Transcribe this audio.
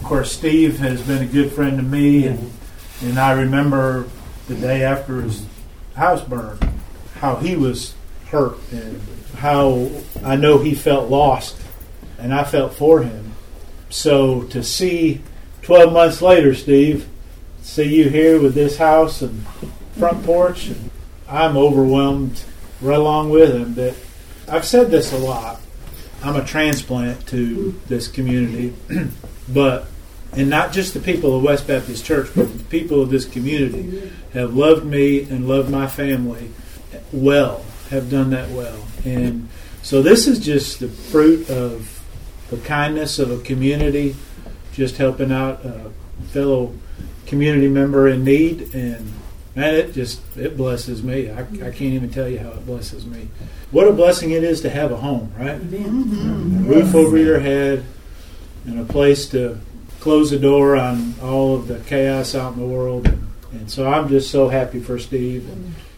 Of course, Steve has been a good friend to me, and I remember the day after his house burned, how he was hurt and how I know he felt lost, and I felt for him. So to see 12 months later, Steve, see you here with this house and front porch, and I'm overwhelmed right along with him. That I've said this a lot. I'm a transplant to this community, and not just the people of West Baptist Church, but the people of this community have loved me and loved my family well, have done that well. And so this is just the fruit of the kindness of a community, just helping out a fellow community member in need. And man, it blesses me. I can't even tell you how it blesses me. What a blessing it is to have a home, right? Mm-hmm. A roof over your head and a place to close the door on all of the chaos out in the world. And so I'm just so happy for Steve.